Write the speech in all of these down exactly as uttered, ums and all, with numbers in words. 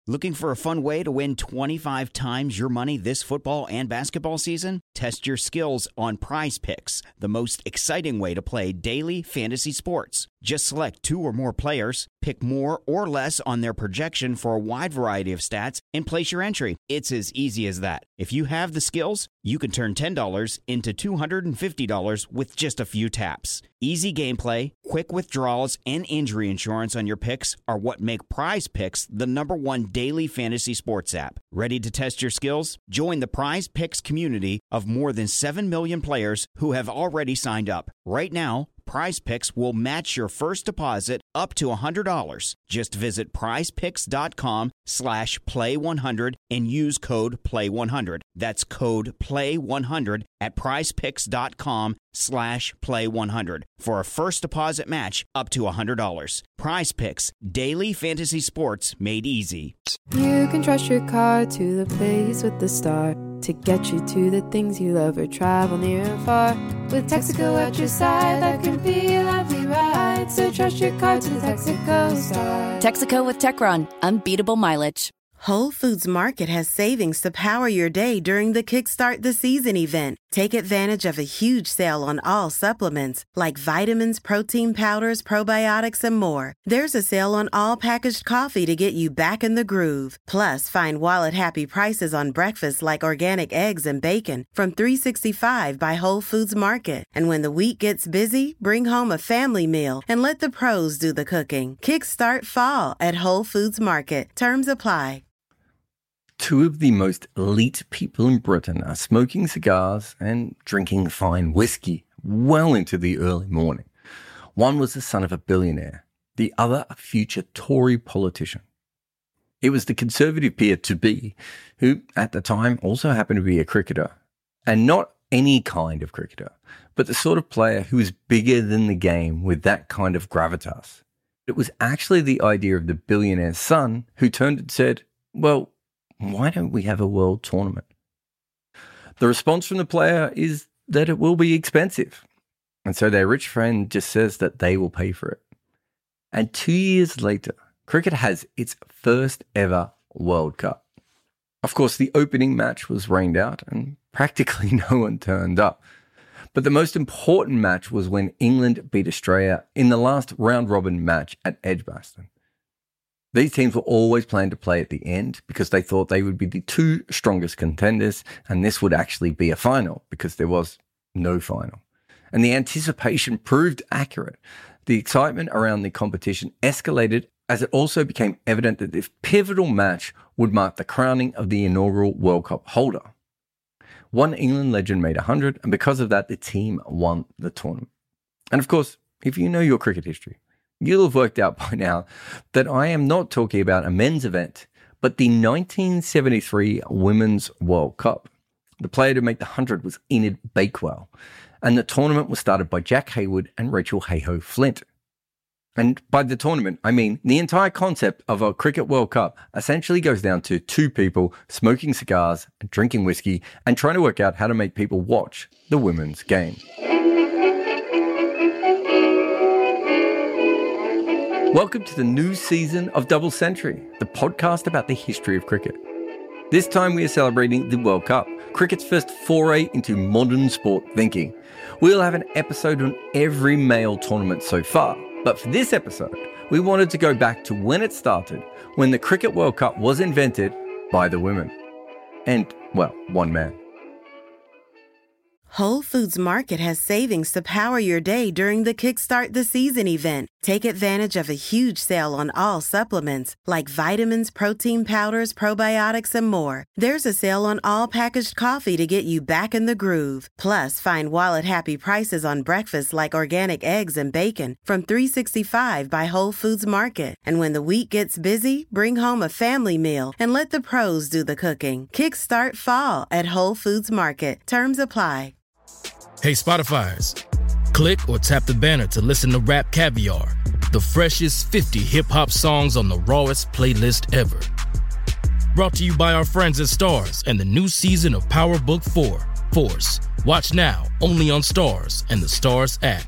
Looking for a fun way to win twenty-five times your money this football and basketball season? Test your skills on Prize Picks, the most exciting way to play daily fantasy sports. Just select two or more players, pick more or less on their projection for a wide variety of stats, and place your entry. It's as easy as that. If you have the skills, you can turn ten dollars into two hundred fifty dollars with just a few taps. Easy gameplay, quick withdrawals, and injury insurance on your picks are what make Prize Picks the number one daily fantasy sports app. Ready to test your skills? Join the Prize Picks community of more than seven million players who have already signed up. Right now, Prize Picks will match your first deposit up to one hundred dollars. Just visit prizepicks.com slash play one hundred and use code play one hundred. That's code play one hundred at prizepicks.com slash play one hundred for a first deposit match up to one hundred dollars. Prize Picks, daily fantasy sports made easy. You can trust your car to the place with the star to get you to the things you love or travel near and far. With Texaco at your side, that can be a lovely ride. So trust your car to the Texaco star. Texaco with Techron, unbeatable mileage. Whole Foods Market has savings to power your day during the Kickstart the Season event. Take advantage of a huge sale on all supplements, like vitamins, protein powders, probiotics, and more. There's a sale on all packaged coffee to get you back in the groove. Plus, find wallet-happy prices on breakfast like organic eggs and bacon from three dollars and sixty-five cents by Whole Foods Market. And when the week gets busy, bring home a family meal and let the pros do the cooking. Kickstart fall at Whole Foods Market. Terms apply. Two of the most elite people in Britain are smoking cigars and drinking fine whiskey well into the early morning. One was the son of a billionaire, the other a future Tory politician. It was the Conservative peer-to-be, who at the time also happened to be a cricketer, and not any kind of cricketer, but the sort of player who was bigger than the game with that kind of gravitas. It was actually the idea of the billionaire's son who turned and said, well, why don't we have a world tournament? The response from the player is that it will be expensive. And so their rich friend just says that they will pay for it. And two years later, cricket has its first ever World Cup. Of course, the opening match was rained out and practically no one turned up. But the most important match was when England beat Australia in the last round-robin match at Edgbaston. These teams were always planned to play at the end because they thought they would be the two strongest contenders, and this would actually be a final because there was no final. And the anticipation proved accurate. The excitement around the competition escalated as it also became evident that this pivotal match would mark the crowning of the inaugural World Cup holder. One England legend made one hundred, and because of that, the team won the tournament. And of course, if you know your cricket history, you'll have worked out by now that I am not talking about a men's event, but the nineteen seventy-three Women's World Cup. The player to make the one hundred was Enid Bakewell, and the tournament was started by Jack Hayward and Rachel Hayhoe Flint. And by the tournament, I mean the entire concept of a Cricket World Cup essentially goes down to two people smoking cigars, drinking whiskey, and trying to work out how to make people watch the women's game. Welcome to the new season of Double Century, the podcast about the history of cricket. This time we are celebrating the World Cup, cricket's first foray into modern sport thinking. We'll have an episode on every male tournament so far, but for this episode, we wanted to go back to when it started, when the Cricket World Cup was invented by the women. And, well, one man. Whole Foods Market has savings to power your day during the Kickstart the Season event. Take advantage of a huge sale on all supplements, like vitamins, protein powders, probiotics, and more. There's a sale on all packaged coffee to get you back in the groove. Plus, find wallet-happy prices on breakfast like organic eggs and bacon from three dollars and sixty-five cents by Whole Foods Market. And when the week gets busy, bring home a family meal and let the pros do the cooking. Kickstart fall at Whole Foods Market. Terms apply. Hey, Spotifyers, click or tap the banner to listen to Rap Caviar, the freshest fifty hip-hop songs on the rawest playlist ever. Brought to you by our friends at Stars and the new season of Power Book four, Force. Watch now, only on Stars and the Stars app.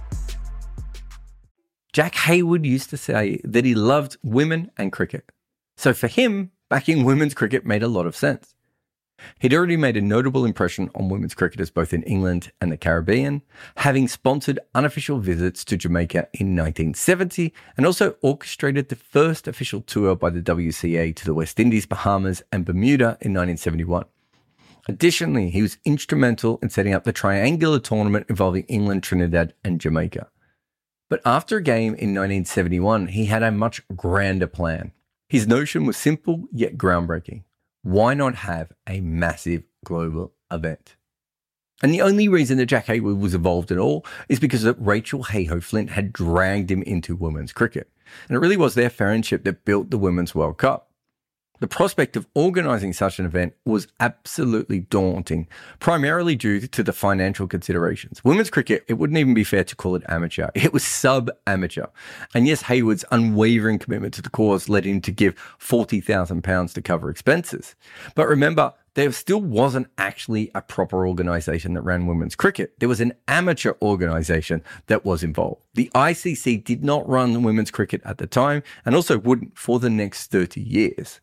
Jack Hayward used to say that he loved women and cricket. So for him, backing women's cricket made a lot of sense. He'd already made a notable impression on women's cricketers both in England and the Caribbean, having sponsored unofficial visits to Jamaica in nineteen seventy and also orchestrated the first official tour by the W C A to the West Indies, Bahamas and Bermuda in nineteen seventy-one. Additionally, he was instrumental in setting up the triangular tournament involving England, Trinidad and Jamaica. But after a game in nineteen seventy-one, he had a much grander plan. His notion was simple yet groundbreaking. Why not have a massive global event? And the only reason that Jack Hayward was involved at all is because that Rachel Hayhoe Flint had dragged him into women's cricket. And it really was their friendship that built the Women's World Cup. The prospect of organising such an event was absolutely daunting, primarily due to the financial considerations. Women's cricket, it wouldn't even be fair to call it amateur. It was sub-amateur. And yes, Hayward's unwavering commitment to the cause led him to give forty thousand pounds to cover expenses. But remember, there still wasn't actually a proper organisation that ran women's cricket. There was an amateur organisation that was involved. The I C C did not run women's cricket at the time and also wouldn't for the next thirty years.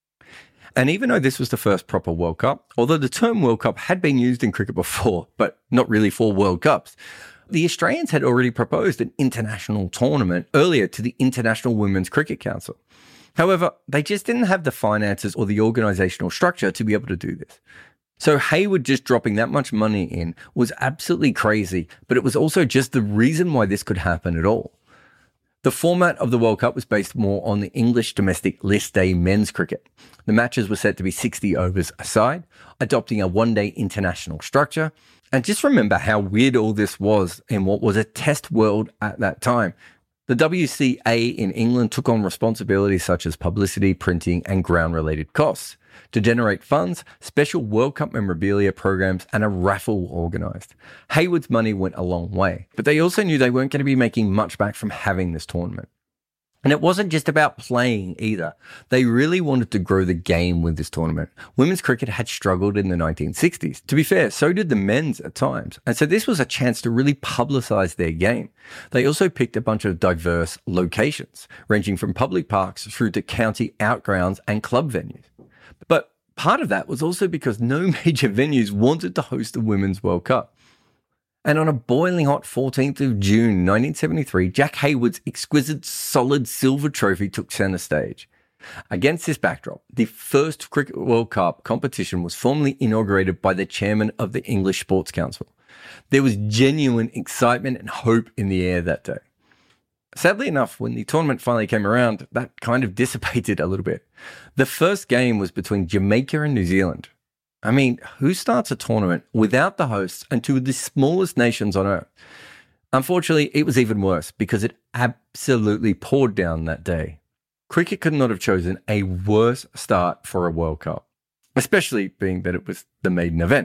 And even though this was the first proper World Cup, although the term World Cup had been used in cricket before, but not really for World Cups, the Australians had already proposed an international tournament earlier to the International Women's Cricket Council. However, they just didn't have the finances or the organisational structure to be able to do this. So Hayward just dropping that much money in was absolutely crazy, but it was also just the reason why this could happen at all. The format of the World Cup was based more on the English domestic list day men's cricket. The matches were set to be sixty overs a side, adopting a one-day international structure. And just remember how weird all this was in what was a test world at that time. The W C A in England took on responsibilities such as publicity, printing, and ground-related costs. To generate funds, special World Cup memorabilia programs and a raffle were organised. Hayward's money went a long way, but they also knew they weren't going to be making much back from having this tournament. And it wasn't just about playing either. They really wanted to grow the game with this tournament. Women's cricket had struggled in the nineteen sixties. To be fair, so did the men's at times. And so this was a chance to really publicise their game. They also picked a bunch of diverse locations, ranging from public parks through to county outgrounds and club venues. But part of that was also because no major venues wanted to host the Women's World Cup. And on a boiling hot fourteenth of June nineteen seventy-three, Jack Hayward's exquisite solid silver trophy took centre stage. Against this backdrop, the first Cricket World Cup competition was formally inaugurated by the chairman of the English Sports Council. There was genuine excitement and hope in the air that day. Sadly enough, when the tournament finally came around, that kind of dissipated a little bit. The first game was between Jamaica and New Zealand. I mean, who starts a tournament without the hosts and two of the smallest nations on earth? Unfortunately, it was even worse because it absolutely poured down that day. Cricket could not have chosen a worse start for a World Cup, especially being that it was the maiden event.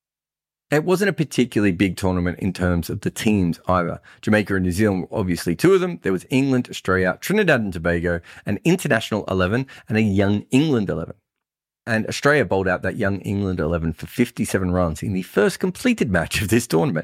It wasn't a particularly big tournament in terms of the teams either. Jamaica and New Zealand were obviously two of them. There was England, Australia, Trinidad and Tobago, an international eleven and a young England eleven. And Australia bowled out that young England eleven for fifty-seven runs in the first completed match of this tournament.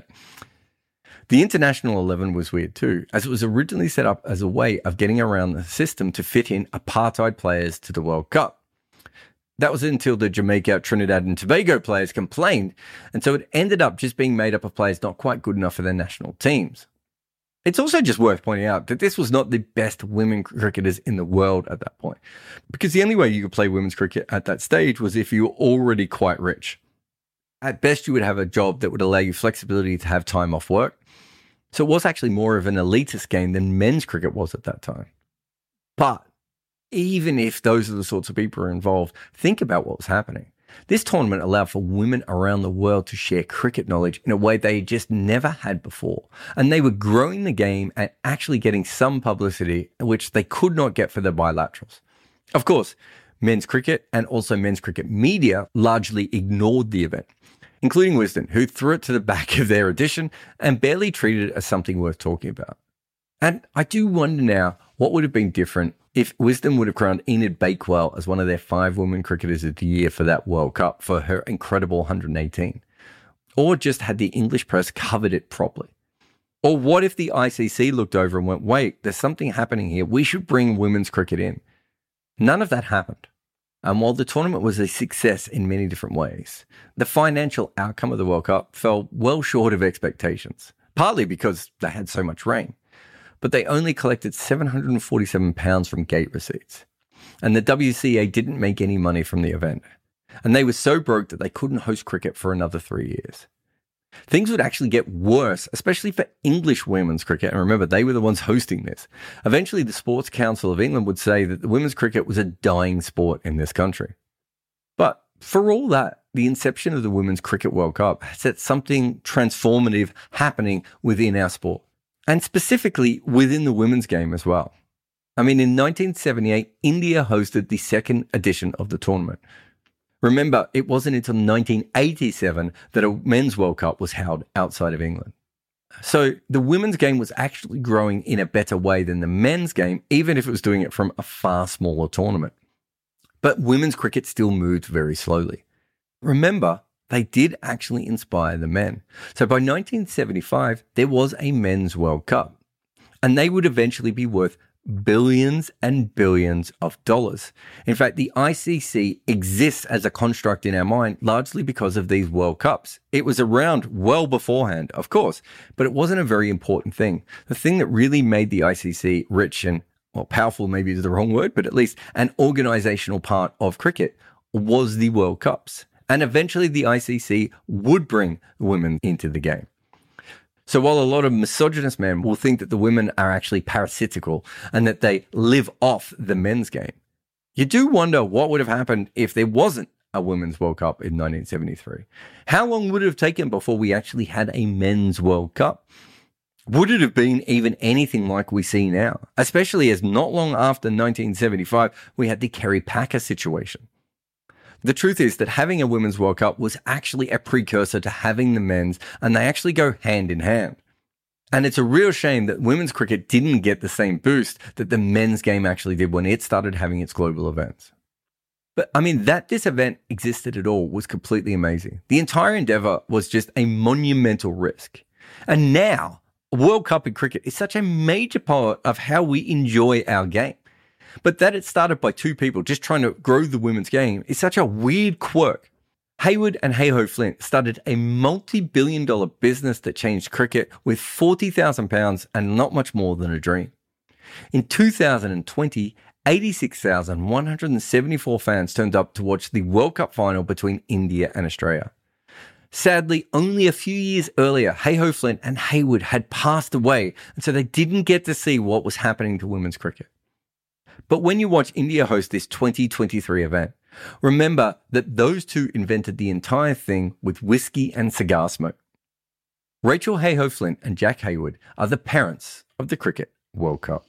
The international eleven was weird too, as it was originally set up as a way of getting around the system to fit in apartheid players to the World Cup. That was until the Jamaica, Trinidad and Tobago players complained, and so it ended up just being made up of players not quite good enough for their national teams. It's also just worth pointing out that this was not the best women cricketers in the world at that point, because the only way you could play women's cricket at that stage was if you were already quite rich. At best, you would have a job that would allow you flexibility to have time off work. So it was actually more of an elitist game than men's cricket was at that time. But even if those are the sorts of people who are involved, think about what was happening. This tournament allowed for women around the world to share cricket knowledge in a way they just never had before. And they were growing the game and actually getting some publicity, which they could not get for the bilaterals. Of course, men's cricket and also men's cricket media largely ignored the event, including Wisden, who threw it to the back of their edition and barely treated it as something worth talking about. And I do wonder now what would have been different if Wisden would have crowned Enid Bakewell as one of their five women cricketers of the year for that World Cup for her incredible one hundred eighteen. Or just had the English press covered it properly. Or what if the I C C looked over and went, wait, there's something happening here. We should bring women's cricket in. None of that happened. And while the tournament was a success in many different ways, the financial outcome of the World Cup fell well short of expectations, partly because they had so much rain. But they only collected seven hundred forty-seven pounds from gate receipts. And the W C A didn't make any money from the event. And they were so broke that they couldn't host cricket for another three years. Things would actually get worse, especially for English women's cricket. And remember, they were the ones hosting this. Eventually, the Sports Council of England would say that the women's cricket was a dying sport in this country. But for all that, the inception of the Women's Cricket World Cup set something transformative happening within our sport, and specifically within the women's game as well. I mean, in nineteen seventy-eight, India hosted the second edition of the tournament. Remember, it wasn't until nineteen eighty-seven that a men's World Cup was held outside of England. So the women's game was actually growing in a better way than the men's game, even if it was doing it from a far smaller tournament. But women's cricket still moved very slowly. Remember, they did actually inspire the men. So by nineteen seventy-five, there was a men's World Cup, and they would eventually be worth billions and billions of dollars. In fact, the I C C exists as a construct in our mind largely because of these World Cups. It was around well beforehand, of course, but it wasn't a very important thing. The thing that really made the I C C rich and, well, powerful maybe is the wrong word, but at least an organizational part of cricket was the World Cups. And eventually the I C C would bring women into the game. So while a lot of misogynist men will think that the women are actually parasitical and that they live off the men's game, you do wonder what would have happened if there wasn't a Women's World Cup in nineteen seventy-three. How long would it have taken before we actually had a Men's World Cup? Would it have been even anything like we see now? Especially as not long after nineteen seventy-five, we had the Kerry Packer situation. The truth is that having a Women's World Cup was actually a precursor to having the men's, and they actually go hand in hand. And it's a real shame that women's cricket didn't get the same boost that the men's game actually did when it started having its global events. But I mean, that this event existed at all was completely amazing. The entire endeavor was just a monumental risk. And now, a World Cup in cricket is such a major part of how we enjoy our game. But that it started by two people just trying to grow the women's game is such a weird quirk. Hayward and Hey-Ho Flint started a multi-billion dollar business that changed cricket with forty thousand pounds and not much more than a dream. In two thousand twenty, eighty-six thousand one hundred seventy-four fans turned up to watch the World Cup final between India and Australia. Sadly, only a few years earlier, Hey-Ho Flint and Hayward had passed away, and so they didn't get to see what was happening to women's cricket. But when you watch India host this twenty twenty-three event, remember that those two invented the entire thing with whiskey and cigar smoke. Rachel Hey-Ho Flint and Jack Hayward are the parents of the Cricket World Cup.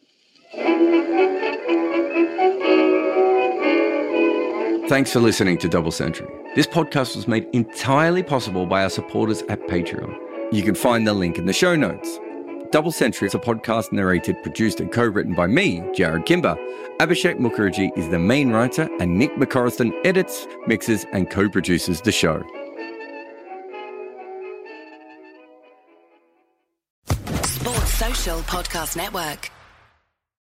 Thanks for listening to Double Century. This podcast was made entirely possible by our supporters at Patreon. You can find the link in the show notes. Double Century is a podcast narrated, produced and co-written by me, Jared Kimber. Abhishek Mukherjee is the main writer and Nick McCorriston edits, mixes and co-produces the show. Sports Social Podcast Network.